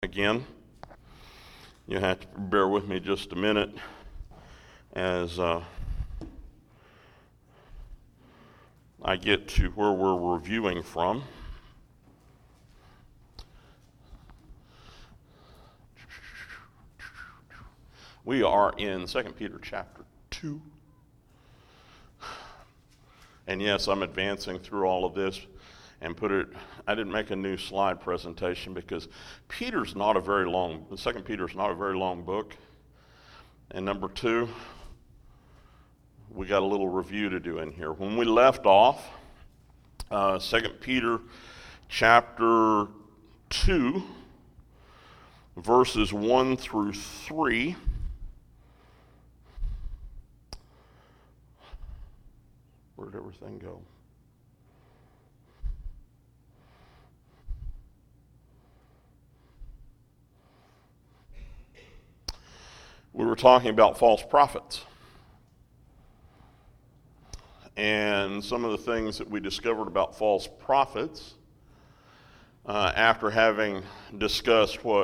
Again, you have to bear with me just a minute as I get to where we're reviewing from. We are in 2 Peter chapter 2. And yes, I'm advancing through all of this and I didn't make a new slide presentation because 2 Peter is not a very long book. And number two, we got a little review to do in here. When we left off, 2 Peter chapter 2, verses 1 through 3. Where'd everything go? We were talking about false prophets. And some of the things that we discovered about false prophets, after having discussed where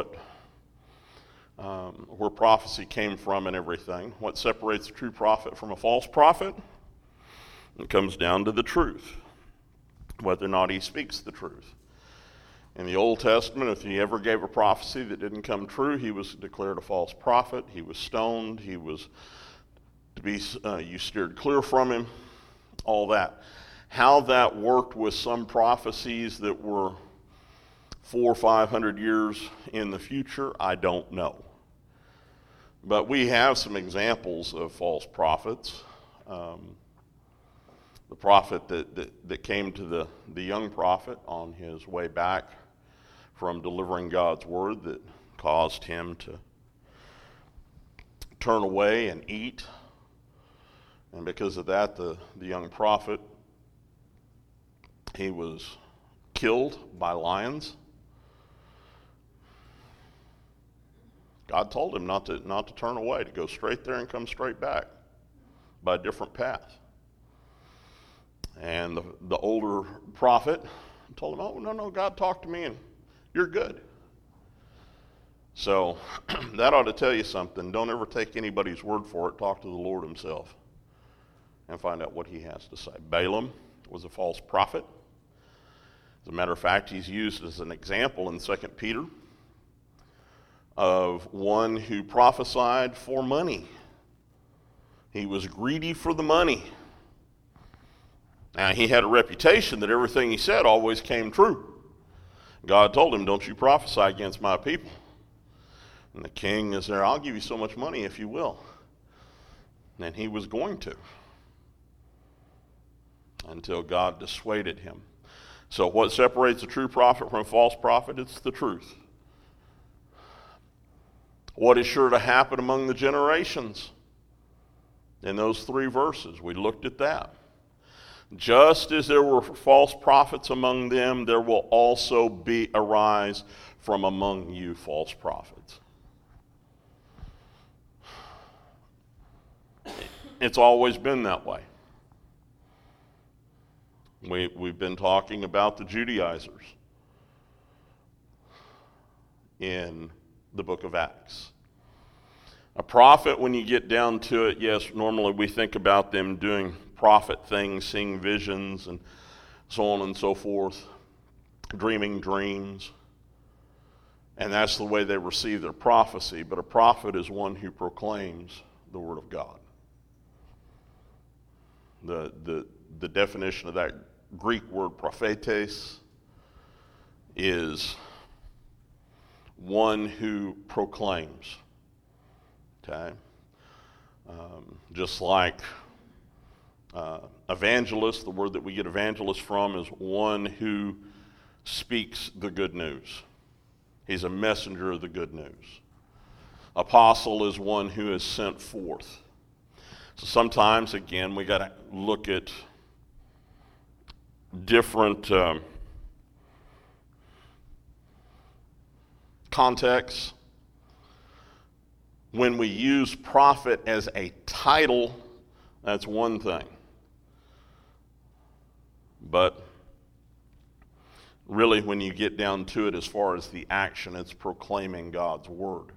prophecy came from and everything, what separates a true prophet from a false prophet, it comes down to the truth, whether or not he speaks the truth. In the Old Testament, if he ever gave a prophecy that didn't come true, he was declared a false prophet. He was stoned. He was to be you steered clear from him. All that. How that worked with some prophecies that were 400 or 500 years in the future, I don't know. But we have some examples of false prophets. The prophet that came to the young prophet on his way back from delivering God's word that caused him to turn away and eat. And because of that, the young prophet, he was killed by lions. God told him not to turn away, to go straight there and come straight back by a different path. And the older prophet told him, oh, no, God talked to me and you're good. So that ought to tell you something. Don't ever take anybody's word for it. Talk to the Lord himself and find out what he has to say. Balaam was a false prophet. As a matter of fact, he's used as an example in 2 Peter of one who prophesied for money. He was greedy for the money. Now, he had a reputation that everything he said always came true. God told him, don't you prophesy against my people. And the king is there, I'll give you so much money if you will. And he was going to, until God dissuaded him. So what separates a true prophet from a false prophet? It's the truth. What is sure to happen among the generations? In those 3 verses, we looked at that. Just as there were false prophets among them, there will also arise from among you false prophets. It's always been that way. We've been talking about the Judaizers in the book of Acts. A prophet, when you get down to it, yes, normally we think about them doing prophet things, seeing visions and so on and so forth, dreaming dreams. And that's the way they receive their prophecy. But a prophet is one who proclaims the word of God. The definition of that Greek word prophetes is one who proclaims. Okay? Just like evangelist, the word that we get evangelist from is one who speaks the good news. He's a messenger of the good news. Apostle is one who is sent forth. So sometimes, again, we got to look at different contexts. When we use prophet as a title, that's one thing. But Really, when you get down to it, as far as the action, it's proclaiming God's word.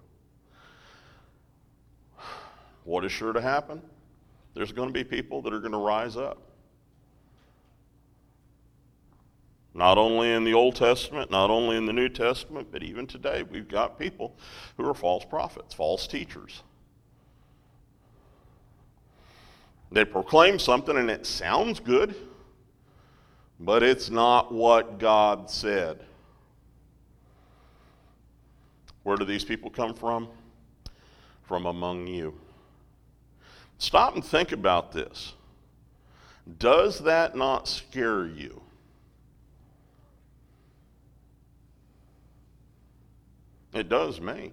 What is sure to happen? There's going to be people that are going to rise up. Not only in the Old Testament, not only in the New Testament, but even today, we've got people who are false prophets, false teachers. They proclaim something and it sounds good, but it's not what God said. Where do these people come from? From among you. Stop and think about this. Does that not scare you? It does me.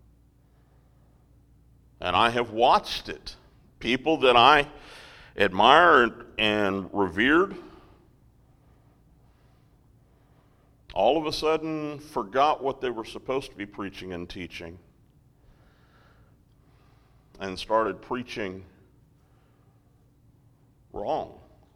And I have watched it. People that I admired and revered, all of a sudden forgot what they were supposed to be preaching and teaching and started preaching wrong.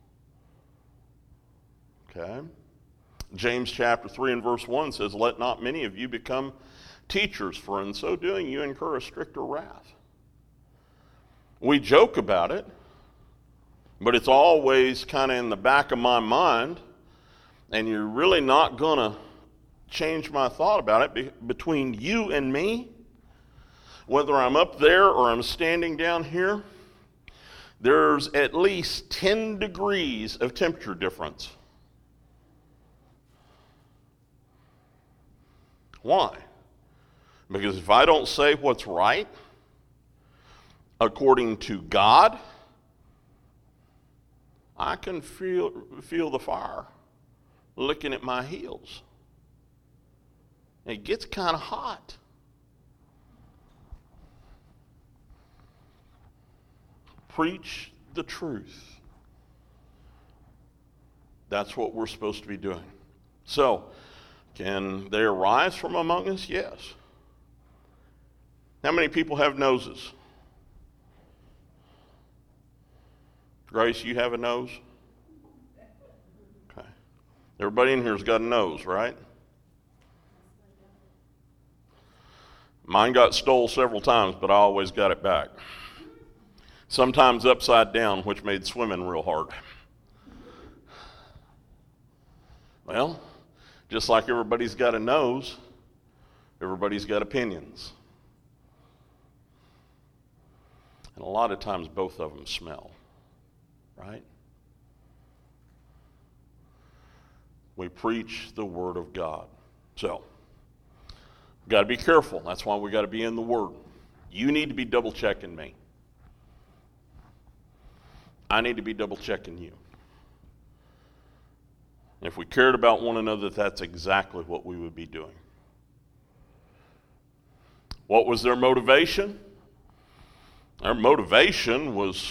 Okay? James chapter 3 and verse 1 says, "Let not many of you become teachers, for in so doing you incur a stricter wrath." We joke about it, but it's always kind of in the back of my mind, and you're really not going to change my thought about it. Between you and me, whether I'm up there or I'm standing down here, there's at least 10 degrees of temperature difference. Why? Because if I don't say what's right, according to God, I can feel the fire licking at my heels. It gets kind of hot. Preach the truth. That's what we're supposed to be doing. So, can they arise from among us? Yes. How many people have noses? Grace, you have a nose? Okay. Everybody in here has got a nose, right? Mine got stole several times, but I always got it back. Sometimes upside down, which made swimming real hard. Well, just like everybody's got a nose, everybody's got opinions. And a lot of times both of them smell, right? We preach the Word of God. So, we've got to be careful. That's why we got to be in the Word. You need to be double checking me. I need to be double checking you. If we cared about one another, that's exactly what we would be doing. What was their motivation? Their motivation was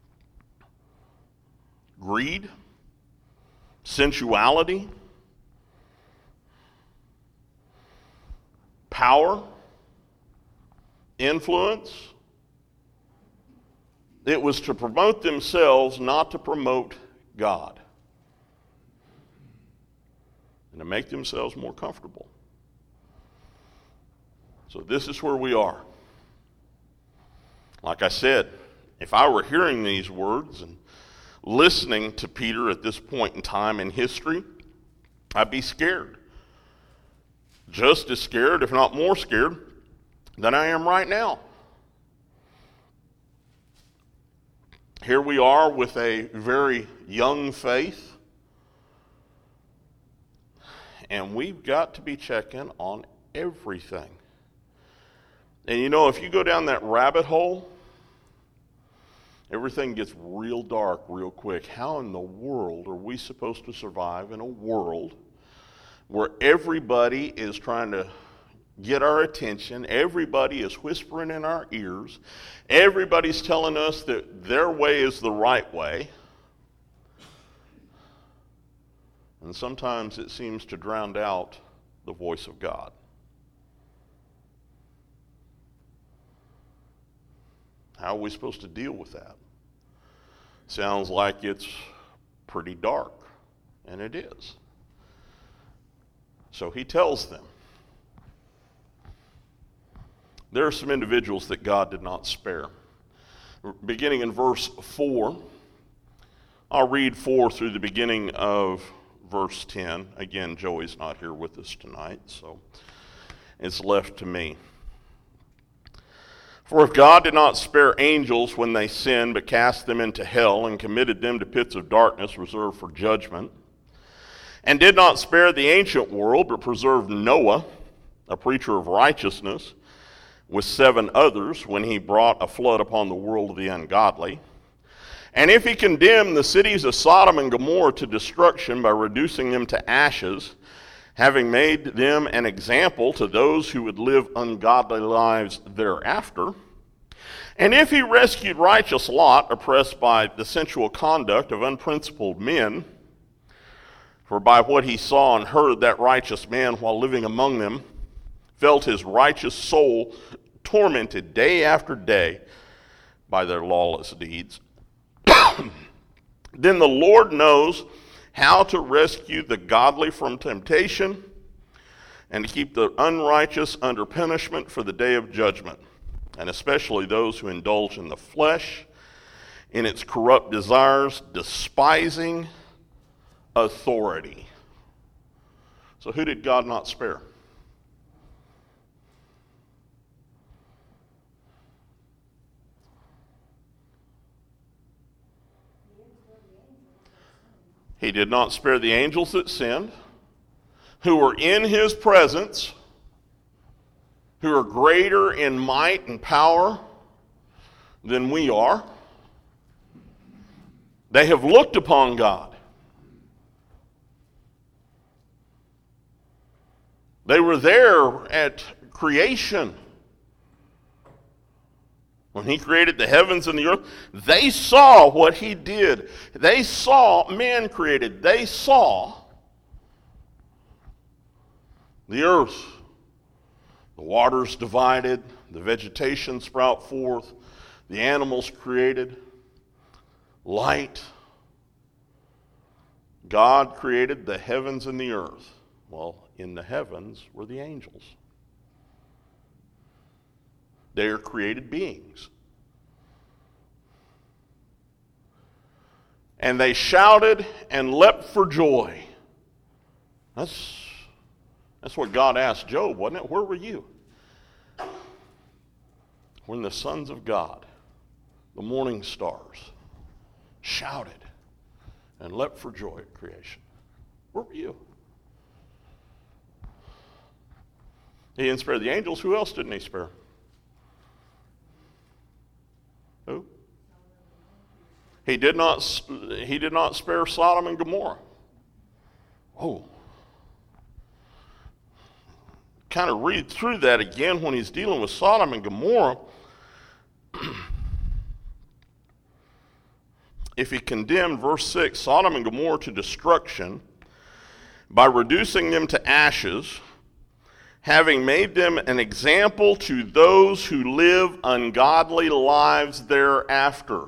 greed, sensuality, power, influence. It was to promote themselves, not to promote God, and to make themselves more comfortable. So this is where we are. Like I said, if I were hearing these words and listening to Peter at this point in time in history, I'd be scared. Just as scared, if not more scared, than I am right now. Here we are with a very young faith, and we've got to be checking on everything. And you know, if you go down that rabbit hole, everything gets real dark real quick. How in the world are we supposed to survive in a world where everybody is trying to get our attention, everybody is whispering in our ears, everybody's telling us that their way is the right way, and sometimes it seems to drown out the voice of God? How are we supposed to deal with that? Sounds like it's pretty dark, and it is. So he tells them. There are some individuals that God did not spare. Beginning in verse 4, I'll read 4 through the beginning of verse 10. Again, Joey's not here with us tonight, so it's left to me. For if God did not spare angels when they sinned, but cast them into hell and committed them to pits of darkness reserved for judgment, and did not spare the ancient world, but preserved Noah, a preacher of righteousness, with 7 others when he brought a flood upon the world of the ungodly, and if he condemned the cities of Sodom and Gomorrah to destruction by reducing them to ashes, having made them an example to those who would live ungodly lives thereafter, and if he rescued righteous Lot, oppressed by the sensual conduct of unprincipled men, for by what he saw and heard, that righteous man, while living among them, felt his righteous soul tormented day after day by their lawless deeds, then the Lord knows how to rescue the godly from temptation and to keep the unrighteous under punishment for the day of judgment, and especially those who indulge in the flesh, in its corrupt desires, despising authority. So who did God not spare? He did not spare the angels that sinned, who were in his presence, who are greater in might and power than we are. They have looked upon God. They were there at creation. When he created the heavens and the earth, they saw what he did. They saw man created. They saw the earth, the waters divided, the vegetation sprout forth, the animals created, light. God created the heavens and the earth. Well, in the heavens were the angels. They are created beings. And they shouted and leapt for joy. That's what God asked Job, wasn't it? Where were you? When the sons of God, the morning stars, shouted and leapt for joy at creation. Where were you? He didn't spare the angels. Who else didn't he spare? Who? He did not spare Sodom and Gomorrah. Oh. Kind of read through that again when he's dealing with Sodom and Gomorrah. If he condemned, verse 6, Sodom and Gomorrah to destruction by reducing them to ashes, having made them an example to those who live ungodly lives thereafter.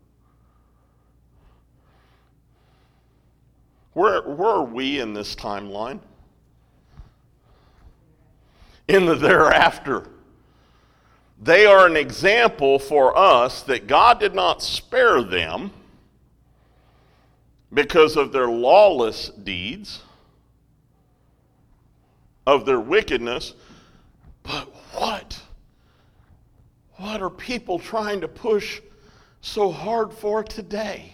Where are we in this timeline? In the thereafter. They are an example for us that God did not spare them because of their lawless deeds, of their wickedness. But what are people trying to push so hard for today?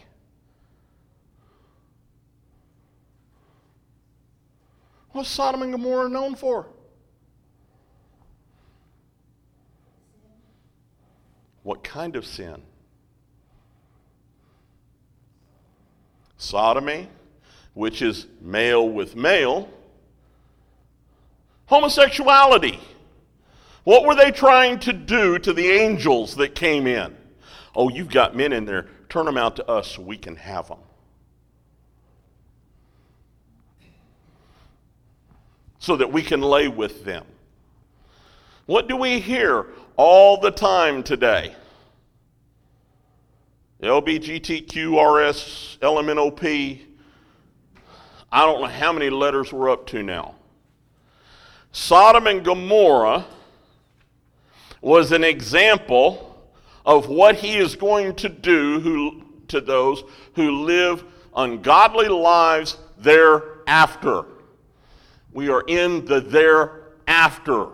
What's Sodom and Gomorrah known for? What kind of sin? Sodomy, which is male with male. Homosexuality. What were they trying to do to the angels that came in? Oh, you've got men in there. Turn them out to us so we can have them. So that we can lay with them. What do we hear all the time today? LBGTQRS, LMNOP. I don't know how many letters we're up to now. Sodom and Gomorrah was an example of what he is going to do to those who live ungodly lives thereafter. We are in the thereafter.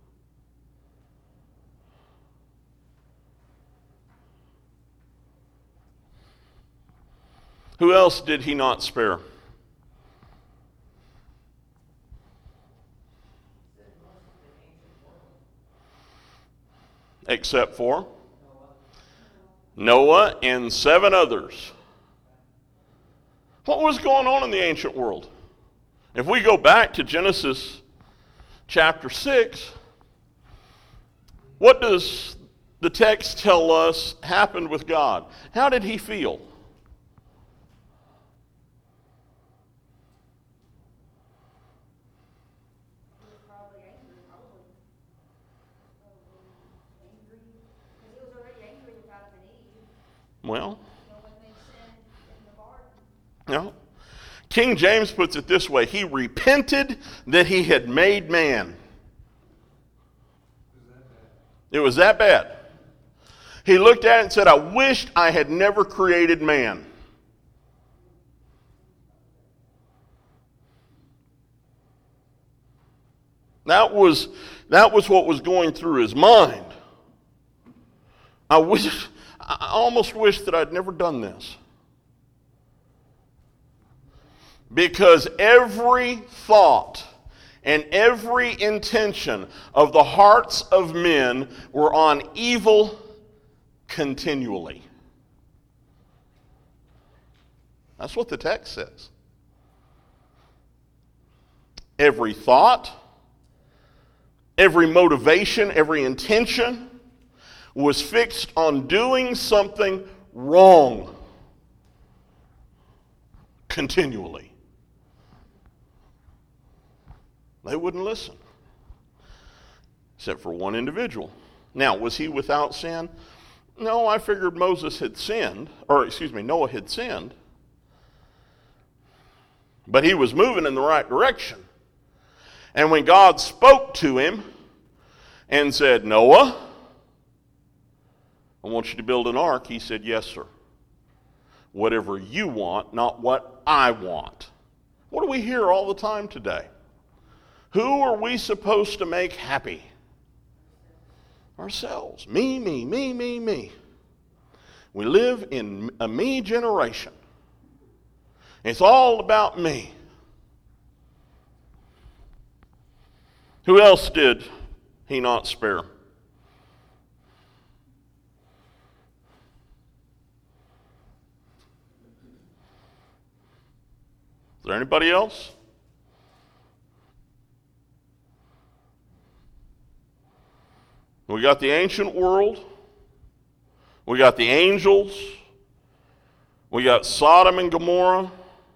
Who else did he not spare? Except for Noah and 7 others. What was going on in the ancient world? If we go back to Genesis chapter 6, what does the text tell us happened with God? How did he feel? Well, no. King James puts it this way: he repented that he had made man. It was that bad. He looked at it and said, I wished I had never created man. That was what was going through his mind. I almost wish that I'd never done this. Because every thought and every intention of the hearts of men were on evil continually. That's what the text says. Every thought, every motivation, every intention was fixed on doing something wrong continually. They wouldn't listen, except for one individual. Now, was he without sin? No, I figured Noah had sinned, but he was moving in the right direction. And when God spoke to him and said, Noah, I want you to build an ark, he said, yes, sir. Whatever you want, not what I want. What do we hear all the time today? Who are we supposed to make happy? Ourselves. Me, me, me, me, me. We live in a me generation. It's all about me. Who else did he not spare? Is there anybody else? We got the ancient world. We got the angels. We got Sodom and Gomorrah.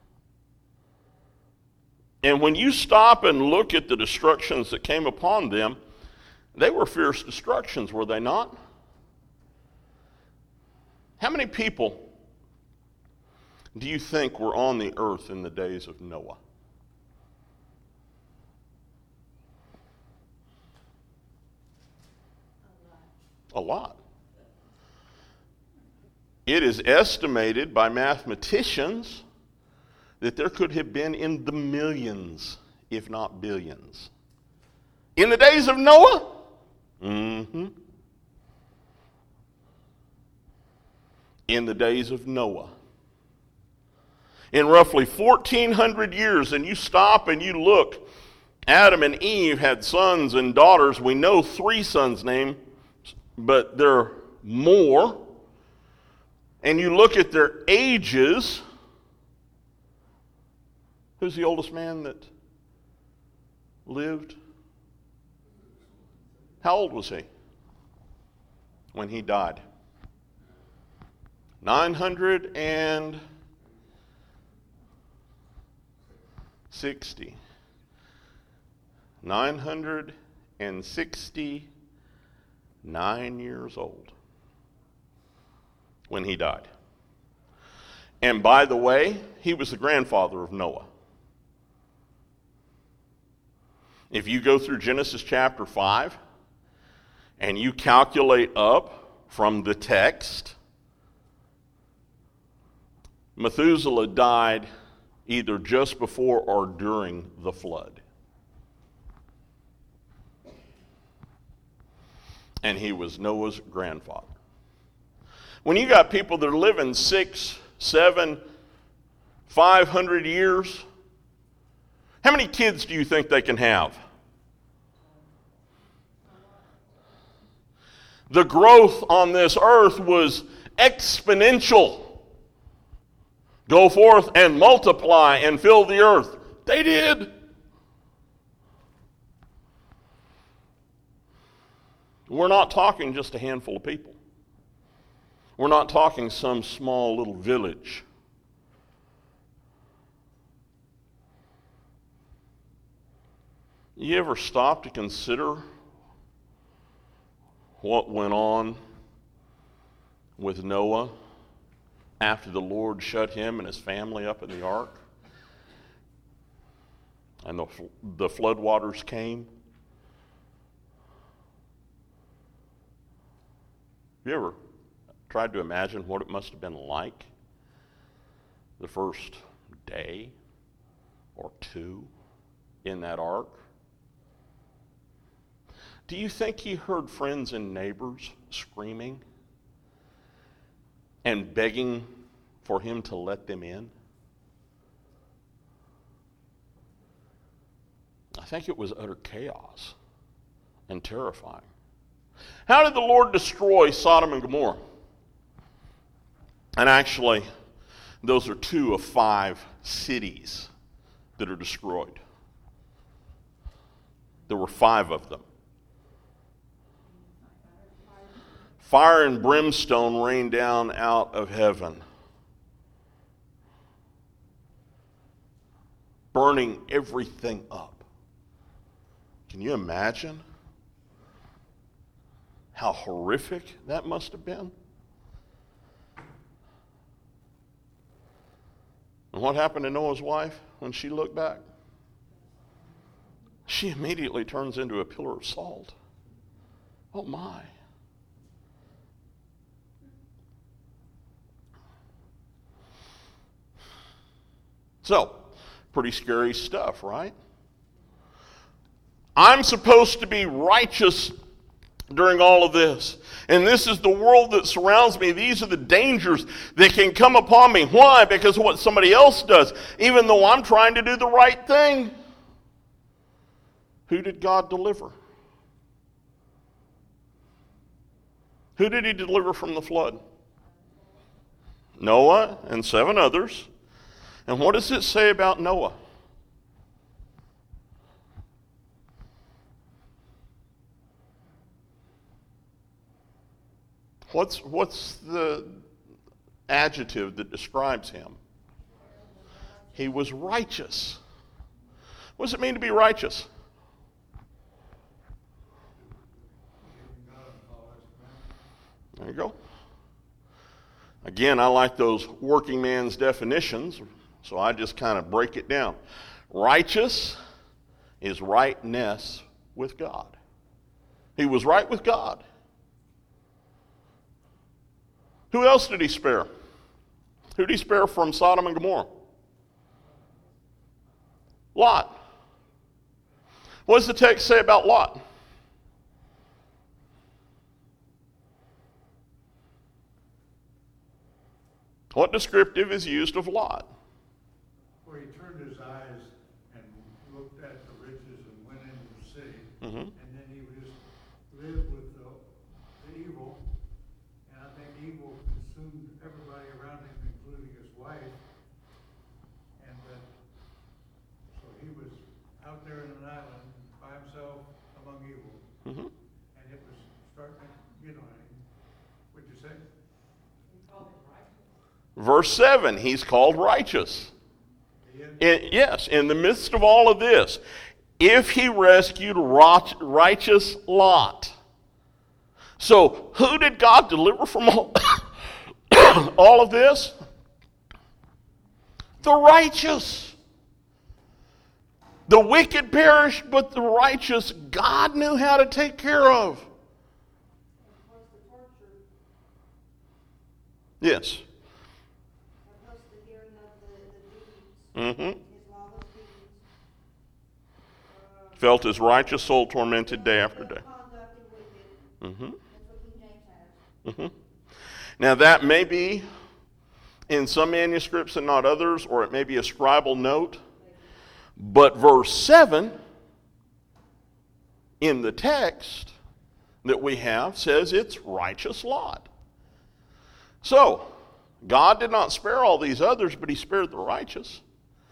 And when you stop and look at the destructions that came upon them, they were fierce destructions, were they not? How many people do you think were on the earth in the days of Noah? A lot. It is estimated by mathematicians that there could have been in the millions, if not billions. In the days of Noah? Mm-hmm. In the days of Noah. In roughly 1,400 years, and you stop and you look, Adam and Eve had sons and daughters. We know 3 sons' names, but there are more. And you look at their ages. Who's the oldest man that lived? How old was he when he died? 960. 969 years old when he died. And by the way, he was the grandfather of Noah. If you go through Genesis chapter 5 and you calculate up from the text, Methuselah died either just before or during the flood. And he was Noah's grandfather. When you got people that are living 6, 7, 500 years, how many kids do you think they can have? The growth on this earth was exponential. Go forth and multiply and fill the earth. They did. We're not talking just a handful of people. We're not talking some small little village. You ever stop to consider what went on with Noah after the Lord shut him and his family up in the ark? And the floodwaters came. Have you ever tried to imagine what it must have been like the first day or two in that ark? Do you think he heard friends and neighbors screaming and begging for him to let them in? I think it was utter chaos and terrifying. How did the Lord destroy Sodom and Gomorrah? And actually, those are 2 of 5 cities that are destroyed. There were 5 of them. Fire and brimstone rained down out of heaven, burning everything up. Can you imagine how horrific that must have been? And what happened to Noah's wife when she looked back? She immediately turns into a pillar of salt. Oh my. So, pretty scary stuff, right? I'm supposed to be righteous during all of this. And this is the world that surrounds me. These are the dangers that can come upon me. Why? Because of what somebody else does, even though I'm trying to do the right thing. Who did God deliver? Who did he deliver from the flood? Noah and 7 others. And what does it say about Noah? What's the adjective that describes him? He was righteous. What does it mean to be righteous? There you go. Again, I like those working man's definitions, so I just kind of break it down. Righteous is rightness with God. He was right with God. Who else did he spare? Who did he spare from Sodom and Gomorrah? Lot. What does the text say about Lot? What descriptive is used of Lot? Where he turned his eyes and looked at the riches and went into the city, Mm-hmm. and then he would just live with the evil, and I think evil consumed everybody around him, including his wife, and so he was out there in an island by himself among evil, Mm-hmm. and it was starting to get on him. What'd you say? Verse 7, he's called righteous. Yes, in the midst of all of this, if he rescued righteous Lot. So, who did God deliver from all of this? The righteous. The wicked perished, but the righteous God knew how to take care of. Yes. Mm-hmm. Felt his righteous soul tormented day after day. Mm-hmm. Mm-hmm. Now that may be in some manuscripts and not others, or it may be a scribal note. But verse 7 in the text that we have says it's righteous Lot. So, God did not spare all these others, but he spared the righteous.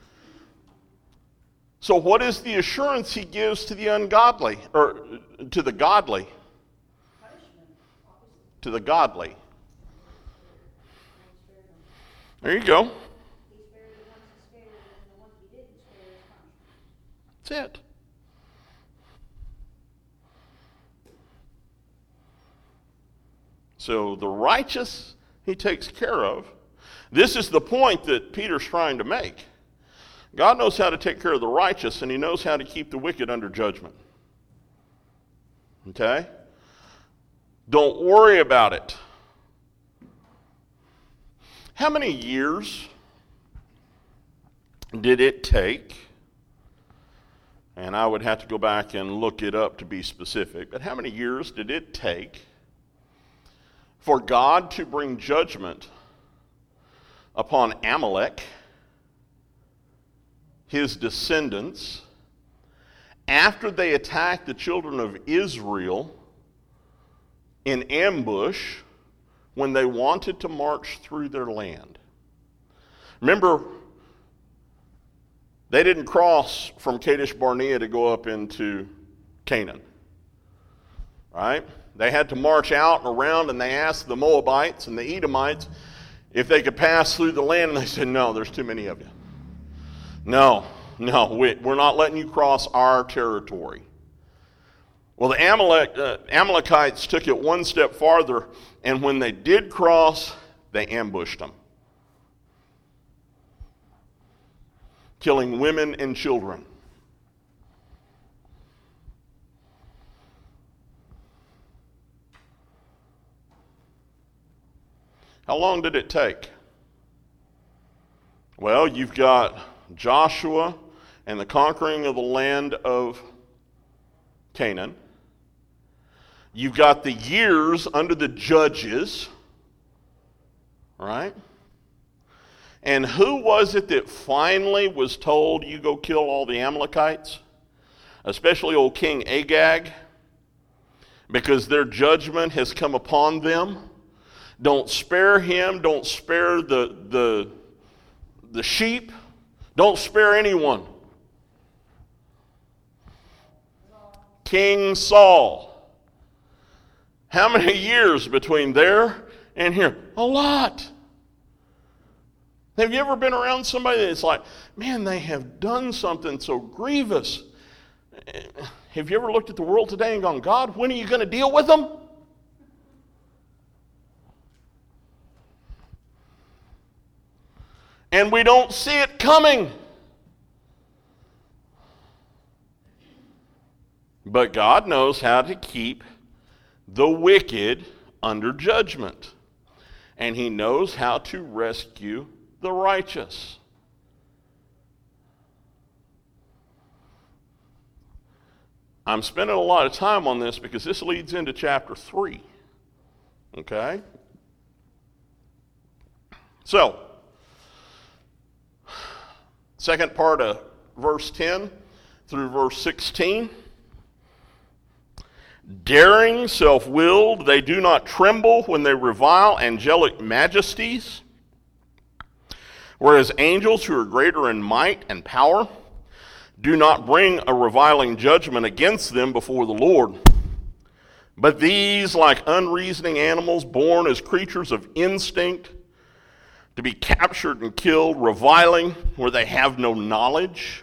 So what is the assurance he gives to the ungodly, or to the godly? To the godly. There you go. That's it. So the righteous he takes care of. This is the point that Peter's trying to make. God knows how to take care of the righteous, and he knows how to keep the wicked under judgment. Okay? Don't worry about it. How many years did it take, and I would have to go back and look it up to be specific, but how many years did it take for God to bring judgment upon Amalek, his descendants, after they attacked the children of Israel in ambush when they wanted to march through their land? Remember, they didn't cross from Kadesh Barnea to go up into Canaan, right? They had to march out and around, and they asked the Moabites and the Edomites if they could pass through the land, and they said, no, there's too many of you. No, we're not letting you cross our territory. Well, the Amalekites took it one step farther, and when they did cross, they ambushed them, killing women and children. How long did it take? Well, you've got Joshua and the conquering of the land of Canaan. You've got the years under the judges, right? And who was it that finally was told, you go kill all the Amalekites? Especially old King Agag, because their judgment has come upon them. Don't spare him. Don't spare the sheep. Don't spare anyone. King Saul. How many years between there and here? A lot. Have you ever been around somebody that's like, man, they have done something so grievous? Have you ever looked at the world today and gone, God, when are you going to deal with them? And we don't see it coming. But God knows how to keep the wicked under judgment. And he knows how to rescue the righteous. I'm spending a lot of time on this because this leads into chapter 3. Okay? So, second part of verse 10 through verse 16. Daring, self-willed, they do not tremble when they revile angelic majesties, whereas angels who are greater in might and power do not bring a reviling judgment against them before the Lord. But these, like unreasoning animals born as creatures of instinct, to be captured and killed, reviling where they have no knowledge,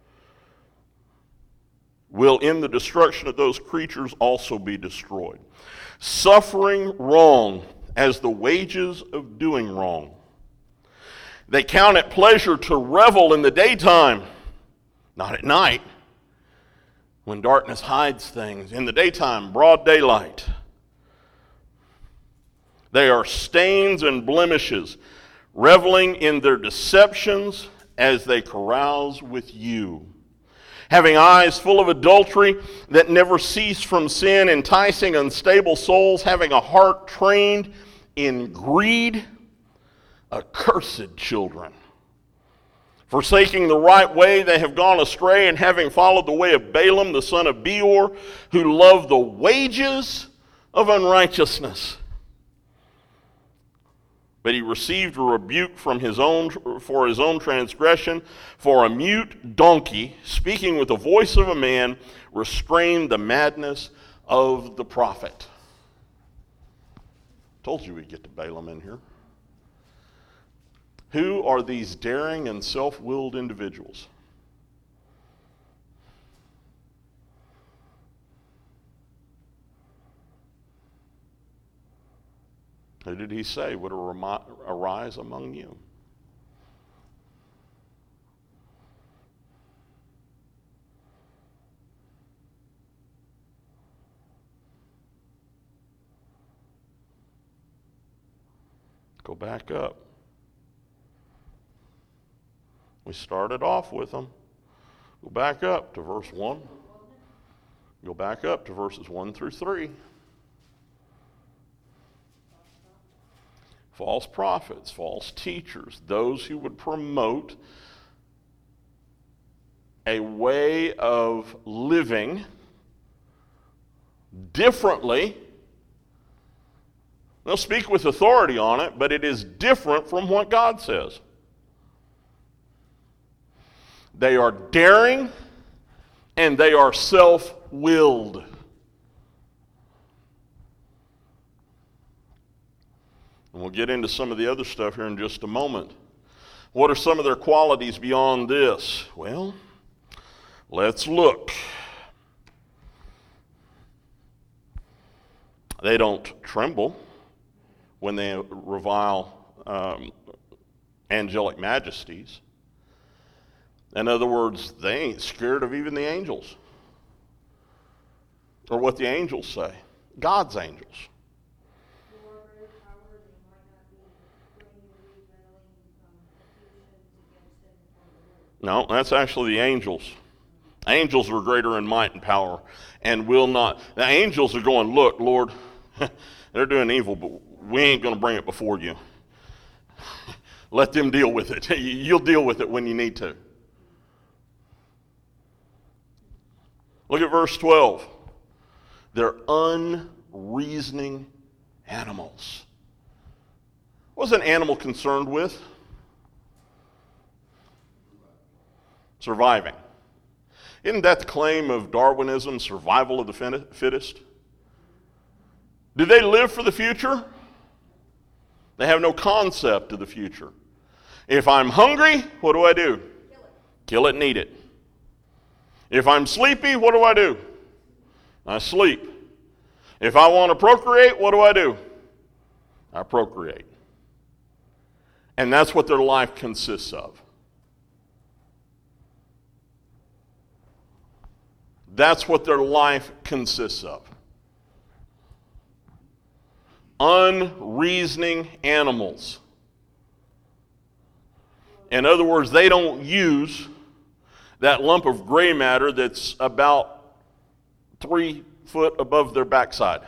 will in the destruction of those creatures also be destroyed. Suffering wrong as the wages of doing wrong. They count it pleasure to revel in the daytime, Not at night, when darkness hides things. In the daytime, broad daylight. They are stains and blemishes, reveling in their deceptions as they carouse with you. Having eyes full of adultery that never cease from sin, enticing unstable souls, having a heart trained in greed, accursed children. Forsaking the right way, they have gone astray, and having followed the way of Balaam, the son of Beor, who loved the wages of unrighteousness. But he received a rebuke for his own transgression, for a mute donkey, speaking with the voice of a man, restrained the madness of the prophet. Told you we'd get to Balaam in here. Who are these daring and self-willed individuals? Who did he say would arise among you? Go back up. We started off with them. Go back up to verse 1. Go back up to verses 1 through 3. False prophets, false teachers, those who would promote a way of living differently. They'll speak with authority on it, but it is different from what God says. They are daring and they are self-willed. And we'll get into some of the other stuff here in just a moment. What are some of their qualities beyond this? Well, let's look. They don't tremble when they revile angelic majesties. In other words, they ain't scared of even the angels. Or what the angels say. God's angels. No, that's actually the angels. Angels are greater in might and power and will not. The angels are going, look, Lord, they're doing evil, but we ain't going to bring it before you. Let them deal with it. You'll deal with it when you need to. Look at verse 12. They're unreasoning animals. What's an animal concerned with? Surviving. Isn't that the claim of Darwinism, survival of the fittest? Do they live for the future? They have no concept of the future. If I'm hungry, what do I do? Kill it and eat it. If I'm sleepy, what do? I sleep. If I want to procreate, what do? I procreate. And that's what their life consists of. That's what their life consists of. Unreasoning animals. In other words, they don't use that lump of gray matter that's about 3 foot above their backside.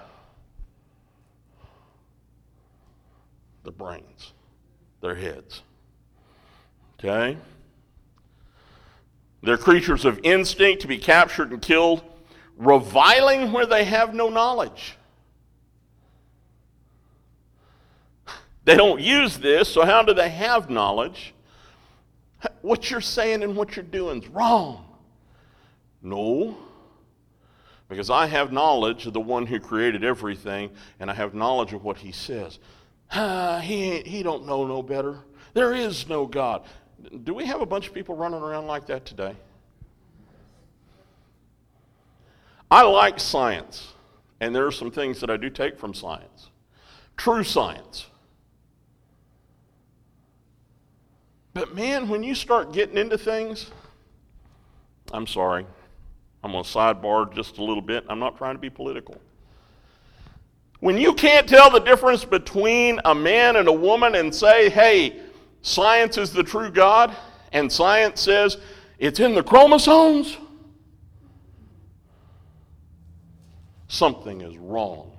The brains, their heads. Okay? They're creatures of instinct to be captured and killed, reviling where they have no knowledge. They don't use this, so how do they have knowledge? What you're saying and what you're doing is wrong. No, because I have knowledge of the one who created everything, and I have knowledge of what he says. He don't know no better. There is no God. Do we have a bunch of people running around like that today? I like science, and there are some things that I do take from science. True science. But man, when you start getting into things, I'm sorry. I'm going to sidebar just a little bit. I'm not trying to be political. When you can't tell the difference between a man and a woman and say, hey, science is the true God, and science says it's in the chromosomes, something is wrong.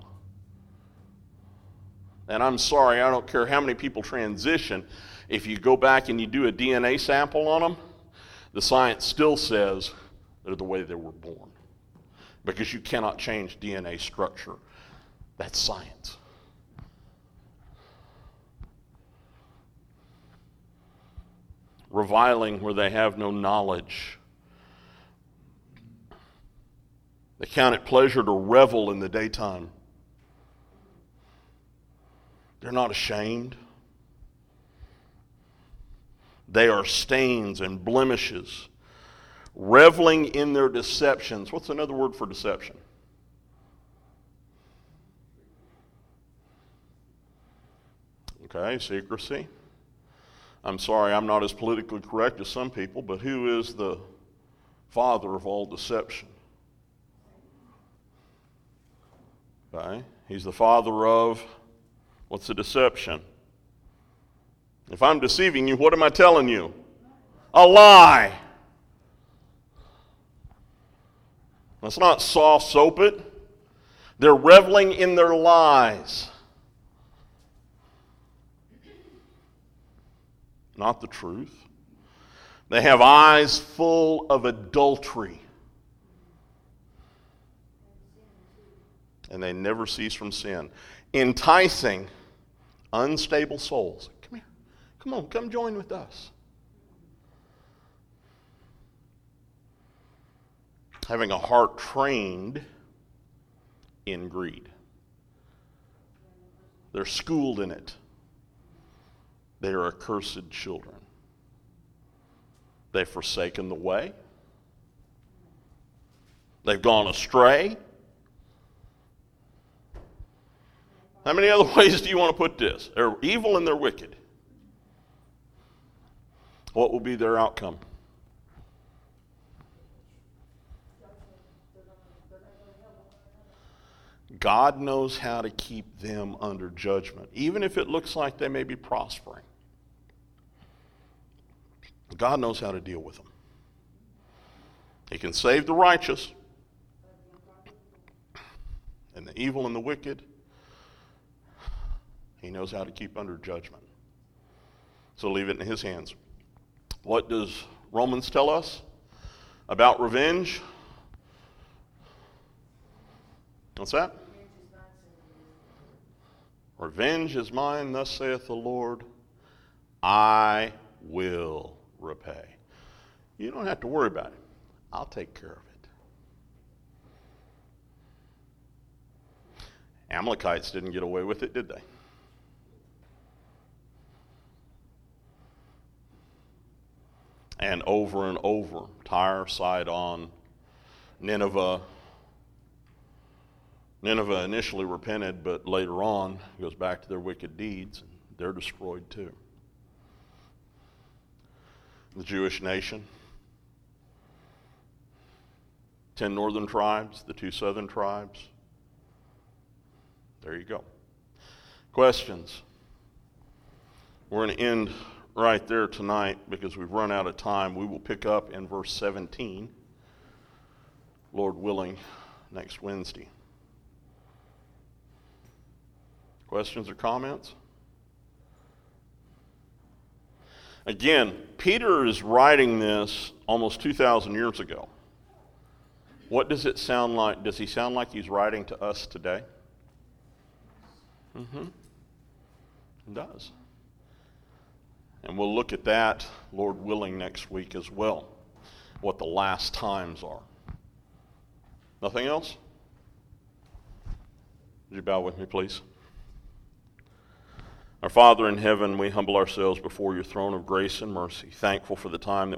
And I'm sorry, I don't care how many people transition. If you go back and you do a DNA sample on them, the science still says they're the way they were born. Because you cannot change DNA structure. That's science. Reviling where they have no knowledge. They count it pleasure to revel in the daytime. They're not ashamed. They are stains and blemishes, reveling in their deceptions. What's another word for deception? Okay, secrecy. I'm sorry, I'm not as politically correct as some people, but who is the father of all deception? Okay, he's the father of, what's the deception? If I'm deceiving you, what am I telling you? A lie. Let's not soft soap it. They're reveling in their lies. Not the truth. They have eyes full of adultery. And they never cease from sin. Enticing unstable souls. Come here. Come on, come join with us. Having a heart trained in greed. They're schooled in it. They are accursed children. They've forsaken the way. They've gone astray. How many other ways do you want to put this? They're evil and they're wicked. What will be their outcome? God knows how to keep them under judgment, even if it looks like they may be prospering. God knows how to deal with them. He can save the righteous, and the evil and the wicked, He knows how to keep under judgment. So leave it in His hands. What does Romans tell us about revenge? What's that? Revenge is mine, thus saith the Lord. I will repay. You don't have to worry about it. I'll take care of it. Amalekites didn't get away with it, did they? And over, Tyre, Sidon, Nineveh. Nineveh initially repented, but later on goes back to their wicked deeds, and they're destroyed too. The Jewish nation, 10 northern tribes, the 2 southern tribes. There you go. Questions? We're going to end right there tonight because we've run out of time. We will pick up in verse 17, Lord willing, next Wednesday. Questions or comments? Again, Peter is writing this almost 2,000 years ago. What does it sound like? Does he sound like he's writing to us today? It does. And we'll look at that, Lord willing, next week as well, what the last times are. Nothing else? Would you bow with me, please? Our Father in heaven, we humble ourselves before your throne of grace and mercy, thankful for the time that